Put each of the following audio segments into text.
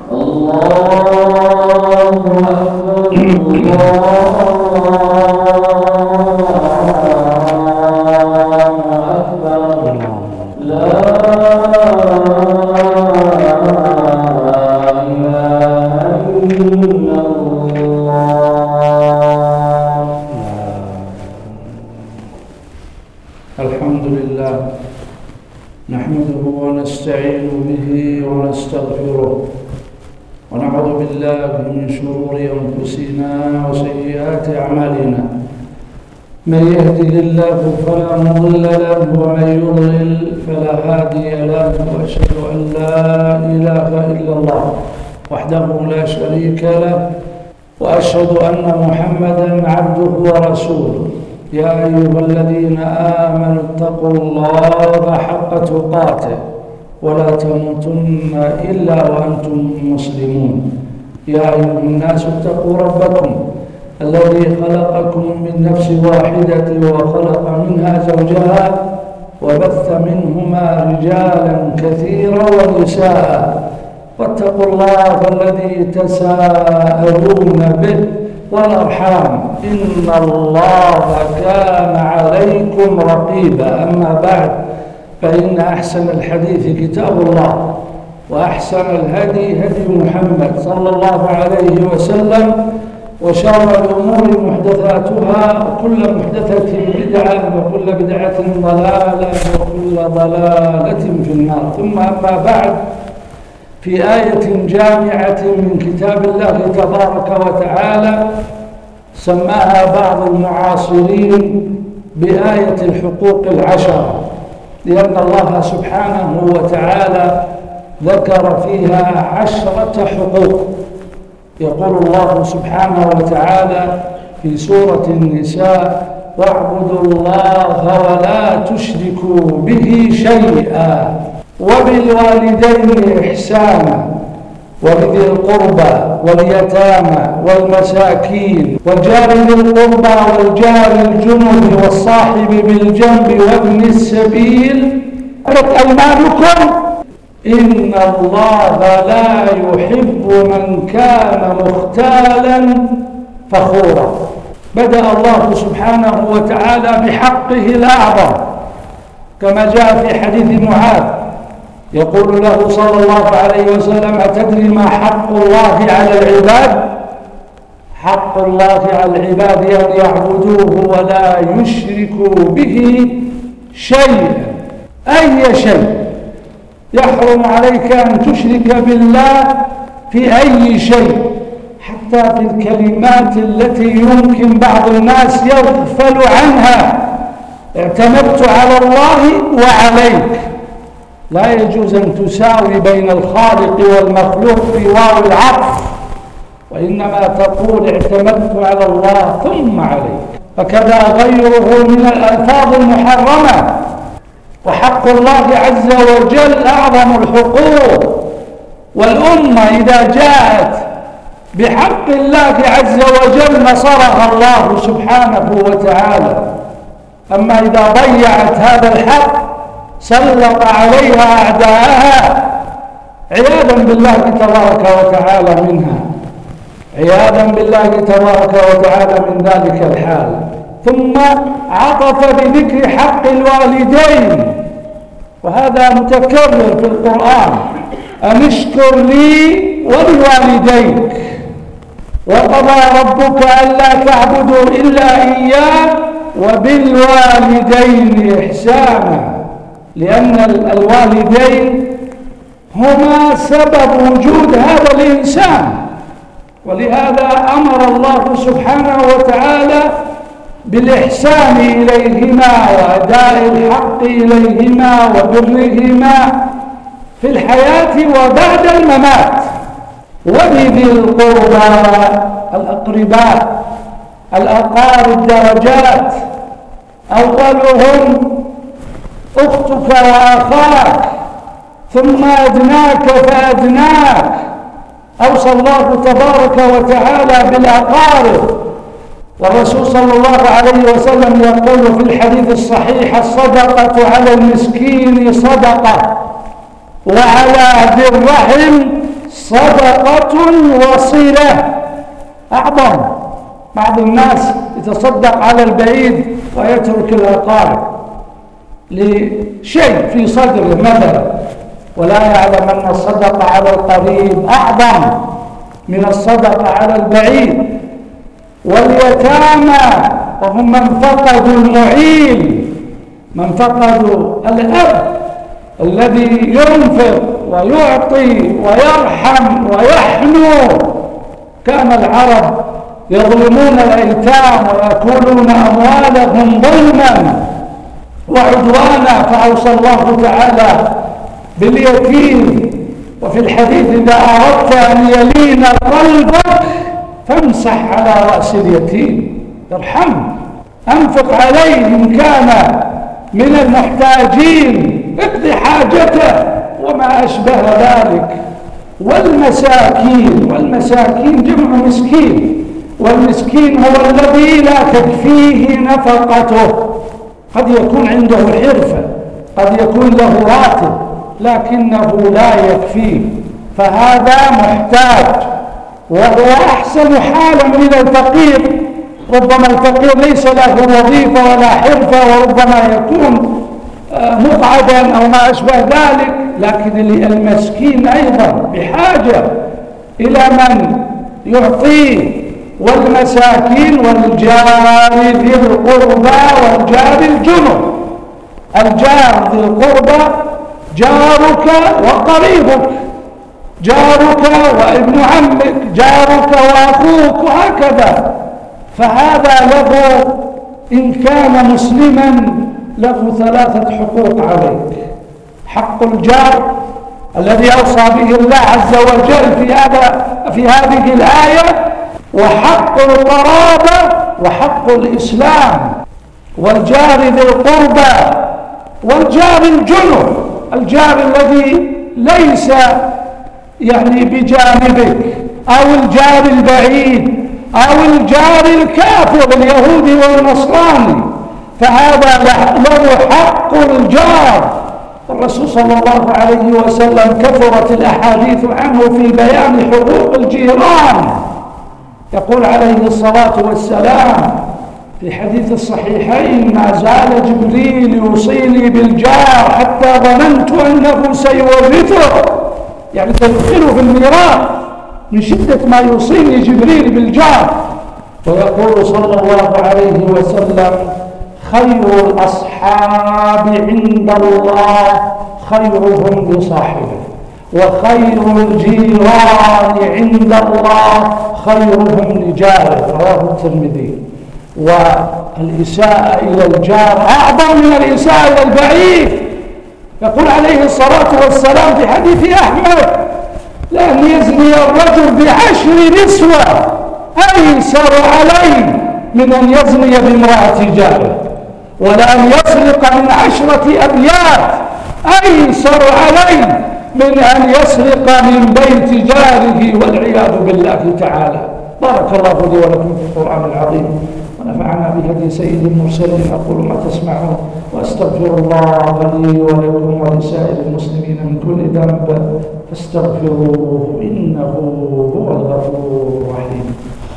من يهده الله فلا مضل له ومن يضلل فلا هادي له وأشهد أن لا إله إلا الله وحده لا شريك له وأشهد أن محمدا عبده ورسوله. يا أيها الذين آمنوا اتقوا الله حق تقاته ولا تموتن إلا وأنتم مسلمون. يا أيها الناس اتقوا ربكم الذي خلقكم من نفس واحدة وخلق منها زوجها وبث منهما رجالا كثيرا ونساء، واتقوا الله الذي تساءلون به والأرحام إن الله كان عليكم رقيبا. أما بعد، فإن أحسن الحديث كتاب الله، وأحسن الهدي هدي محمد صلى الله عليه وسلم، وشر الأمور محدثاتها، وكل محدثة بدعة، وكل بدعة ضلالة، وكل ضلالة في النار. ثم أما بعد، في آية جامعة من كتاب الله تبارك وتعالى سماها بعض المعاصرين بآية الحقوق العشرة، لأن الله سبحانه وتعالى ذكر فيها 10 حقوق. يقول الله سبحانه وتعالى في سورة النساء: واعبدوا الله ولا تشركوا به شيئا وبالوالدين إحسانا وبذي القربى واليتامى والمساكين والجار ذي القربى والجار الجنب والصاحب بالجنب وابن السبيل أيمانكم إن الله لا يحب من كان مختالا فخورا. بدأ الله سبحانه وتعالى بحقه الأعظم، كما جاء في حديث معاذ يقول له صلى الله عليه وسلم: أتدري ما حق الله على العباد؟ حق الله على العباد أن يعبدوه ولا يشركوا به شيئا. أي شيء يحرم عليك أن تشرك بالله في أي شيء، حتى في الكلمات التي يمكن بعض الناس يغفل عنها. اعتمدت على الله وعليك، لا يجوز أن تساوي بين الخالق والمخلوق في واو العطف، وإنما تقول اعتمدت على الله ثم عليك. فكذا غيره من الألفاظ المحرمة. وحق الله عز وجل أعظم الحقوق، والأمة إذا جاءت بحق الله عز وجل نصرها الله سبحانه وتعالى. أما إذا ضيعت هذا الحق سلط عليها أعداءها عياذا بالله تبارك وتعالى منها، عياذا بالله تبارك وتعالى من ذلك الحال. ثم عطف بذكر حق الوالدين، وهذا متكرر في القرآن: أن اشكر لي ولوالديك وقضى ربك ألا تعبدوا إلا إياه وبالوالدين إحسانا، لأن الوالدين هما سبب وجود هذا الإنسان. ولهذا أمر الله سبحانه وتعالى بالإحسان إليهما وأداء الحق إليهما وبرهما في الحياة وبعد الممات. وبذي القربى الأقرباء الأقارب درجات، أولهم أختك وأخاك، ثم أدناك فأدناك. أوصى الله تبارك وتعالى بالأقارب، والرسول صلى الله عليه وسلم يقول في الحديث الصحيح: الصدقة على المسكين صدقة، وعلى ذي الرحم صدقة وصلة أعظم. بعض الناس يتصدق على البعيد ويترك الأقارب لشيء في صدره مثلا، ولا يعلم أن الصدقة على القريب أعظم من الصدقة على البعيد. واليتامى وهم من فقدوا المعين، من فقدوا الأب الذي ينفق ويعطي ويرحم ويحنو. كان العرب يظلمون الأيتام ويأكلون أموالهم ظلما وعدوانا، فأوصى الله تعالى باليتيم. وفي الحديث إذا أردت أن يلين قلبك فامسح على رأس اليتيم، ارحمه، أنفق عليه إن كان من المحتاجين، اقضي حاجته وما أشبه ذلك. والمساكين جمع مسكين، والمسكين هو الذي لا تكفيه نفقته. قد يكون عنده حرفة، قد يكون له راتب، لكنه لا يكفيه، فهذا محتاج، وهو أحسن حالا من الفقير. ربما الفقير ليس له وظيفة ولا حرفة، وربما يكون مقعدا أو ما أشبه ذلك، لكن المسكين أيضا بحاجة إلى من يعطيه. والمساكين والجار ذي القربى والجار الجنب. الجار ذي القربى جارك وقريبك، جارك وابن عمك، جارك وأخوك، وهكذا. فهذا له إن كان مسلما له 3 حقوق عليك: حق الجار الذي أوصى به الله عز وجل في هذه الآية، وحق القرابة، وحق الإسلام، والجار ذي القربى، والجار الجنب، الجار الذي ليس بجانبك، أو الجار البعيد، أو الجار الكافر اليهودي والنصراني، فهذا له حق الجار. الرسول صلى الله عليه وسلم كثرت الأحاديث عنه في بيان حقوق الجيران. يقول عليه الصلاة والسلام في حديث الصحيحين: ما زال جبريل يوصيني بالجار حتى ظننت أنه سيورثه، يعني سيدخله في الميراث من شدة ما يوصيني جبريل بالجار. ويقول صلى الله عليه وسلم: خير الأصحاب عند الله خيرهم لصاحبه، وخير الجيران عند الله خيرهم لجاره. رواه الترمذي. والإساءة إلى الجار أعظم من الإساءة إلى البعيد. يقول عليه الصلاة والسلام في حديث أحمد: لأن يزني الرجل ب10 نسوة أيسر عليه من أن يزني بامرأة جاره، ولأن يسرق من 10 أبيات أيسر عليه من أن يسرق من بيت جاره، والعياذ بالله تعالى. بارك الله لي ولكم في القرآن العظيم، ونفعنا بهدي سيد المرسلين. أقول ما تسمعون، وأستغفر الله لي ولكم ولسائر المسلمين من كل ذنب فاستغفروه إنه هو الغفور الرحيم.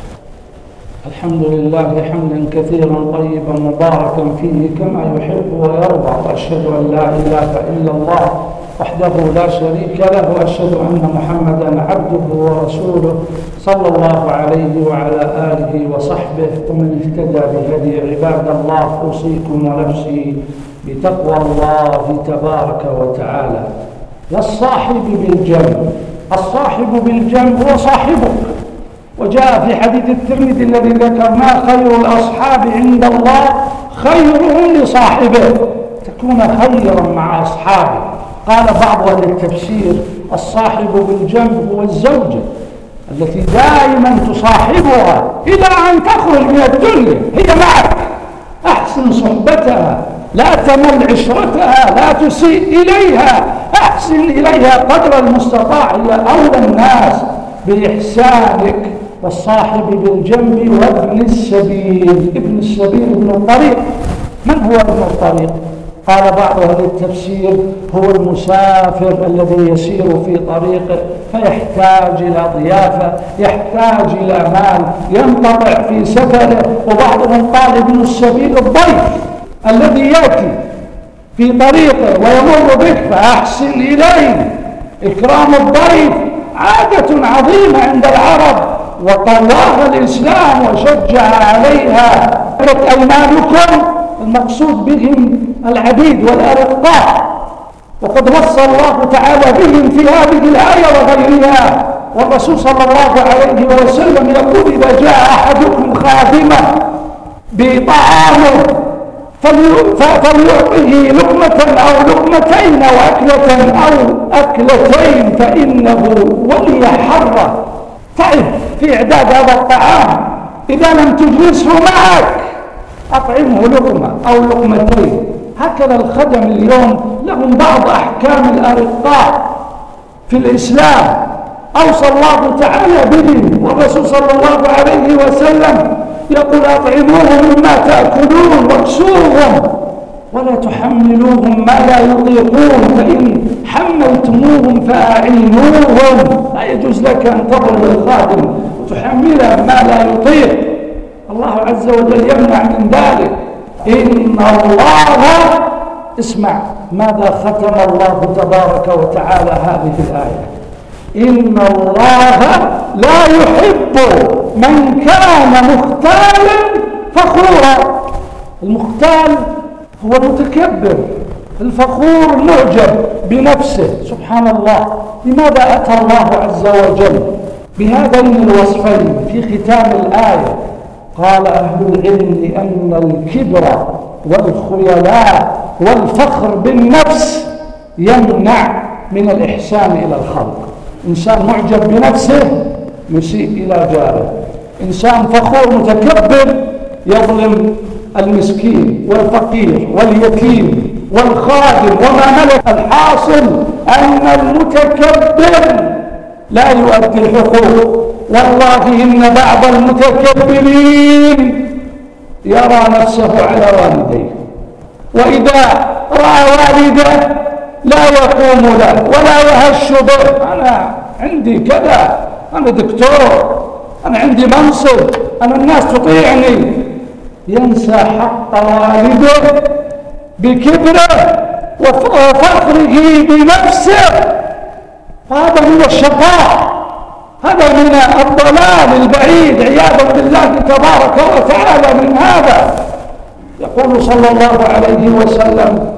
الحمد لله حمدا كثيرا طيبا مباركا فيه كما يحب ويرضى، وأشهد أن لا إله إلا الله وحده لا شريك له، وأشهد أن محمدا عبده ورسوله صلى الله عليه وعلى آله وصحبه ومن اهتدى بهدي. عباد الله، أوصيكم ونفسي بتقوى الله تبارك وتعالى. والصاحب بالجنب، الصاحب بالجنب هو صاحبك. وجاء في حديث الترمذي الذي ذكرناه: خير الأصحاب عند الله خيرهم لصاحبه. تكون خيرا مع أصحابه. قال بعض أهل التفسير: الصاحب بالجنب هو الزوجة التي دائما تصاحبها إلى أن تخرج من الدنيا، هي معك. أحسن صحبتها، لا تمل عشرتها، لا تسيء إليها، أحسن إليها قدر المستطاع، هي أولى الناس بإحسانك. والصاحب بالجنب وابن السبيل. ابن السبيل ابن الطريق. من هو ابن الطريق؟ قال بعض أهل التفسير هو المسافر الذي يسير في طريقه فيحتاج إلى ضيافة، يحتاج إلى مال، ينقطع في سفره. وبعضهم قال ابن السبيل الضيف الذي يأتي في طريقه ويمر بك فأحسن إليه. إكرام الضيف عادة عظيمة عند العرب وطواها الإسلام وشجع عليها. أيمانكم المقصود بهم العبيد والأرقاء، وقد وصى الله تعالى بهم في هذه الآية وغيرها. والرسول صلى الله عليه وسلم يقول إذا جاء أحدكم خادمه بطعامه فليعطه لقمة أو لقمتين أو أكلة أو أكلتين فإنه ولي حره. تعب في إعداد هذا الطعام، إذا لم تجلسه معك أطعمه لقمة أو لقمتين. هكذا الخدم اليوم لهم بعض أحكام الأرقاء في الإسلام أوصى الله تعالى بهم، والرسول صلى الله عليه وسلم يقول أطعموهم مما تأكلون واكسوهم ولا تحملوهم ما لا يطيقون، فإن حملتموهم فأعينوهم. لا يجوز لك أن تضرب الخادم وتحمله ما لا يطيق، الله عز وجل يمنع من ذلك. إن الله، اسمع ماذا ختم الله تبارك وتعالى هذه الآية: إن الله لا يحب من كان مختالا فخورا. المختال هو المتكبر، الفخور المعجب بنفسه. سبحان الله، لماذا أتى الله عز وجل بهذين الوصفين في ختام الآية؟ قال أهل العلم لأن الكبر والخيلاء والفخر بالنفس يمنع من الإحسان إلى الخلق. إنسان معجب بنفسه يسيء إلى جاره، إنسان فخور متكبر يظلم المسكين والفقير واليتيم والخادم وما ملك. الحاصل أن المتكبر لا يؤدي الحقوق. والله إن بعض المتكبرين يرى نفسه على والديه، وإذا رأى والده لا يقوم له ولا يهش به. أنا عندي كذا، أنا دكتور، أنا عندي منصب، أنا الناس تطيعني. ينسى حق والده بكبره وفخره بنفسه. هذا من الشقاء، هذا من الضلال البعيد عياذا بالله تبارك وتعالى من هذا. يقول صلى الله عليه وسلم: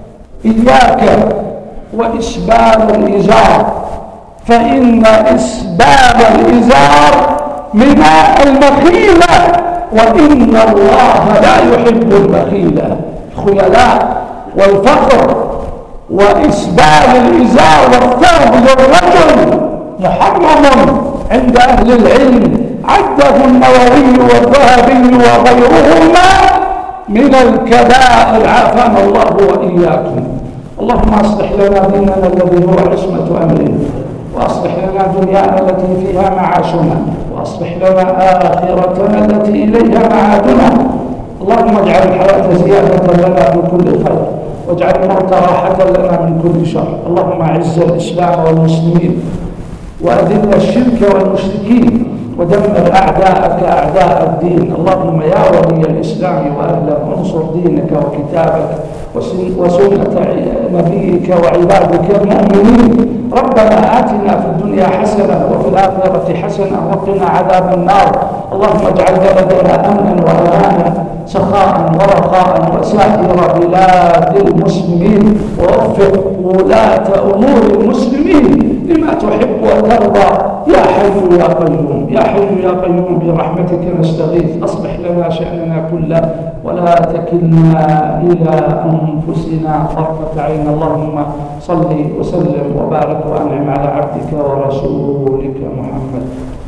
إياك وإسبال الإزار، فإن إسبال الإزار من المخيلة، وإن الله لا يحب المخيلة. الخيلاء والفخر وإسبال الإزار والثوب للرجل محرم عند أهل العلم، عده النووي والذهبي وغيرهما من الكبائر، عافانا الله وإياكم. اللهم اصلح لنا ديننا الذي هو عصمة أمرنا، وأصلح لنا دنيانا التي فيها معاشنا، وأصلح لنا آخرتنا التي إليها معادنا. اللهم اجعل الحياة زيادة لنا في كل خير، واجعل الموت راحة لنا من كل شر. اللهم أعز الإسلام والمسلمين، وأذل الشرك والمشركين، ودمر أعداءك أعداء الدين. اللهم يا ولي الإسلام وأهله انصر دينك وكتابك وسنة نبيك وعبادك المؤمنين. ربنا آتنا في الدنيا حسنة وفي الآخرة حسنة وقنا عذاب النار. اللهم اجعل بلدنا أمنا وأمانا سخاء ورخاء وسائر بلاد المسلمين، ووفق ولاة أمور المسلمين لما تحب وترضى يا حي يا قيوم. يا حي يا قيوم برحمتك نستغيث، أصلح لنا شأننا كله ولا تكلنا إلى أنفسنا طرفة عين. اللهم صل وسلم وبارك وأنعم على عبدك ورسولك محمد.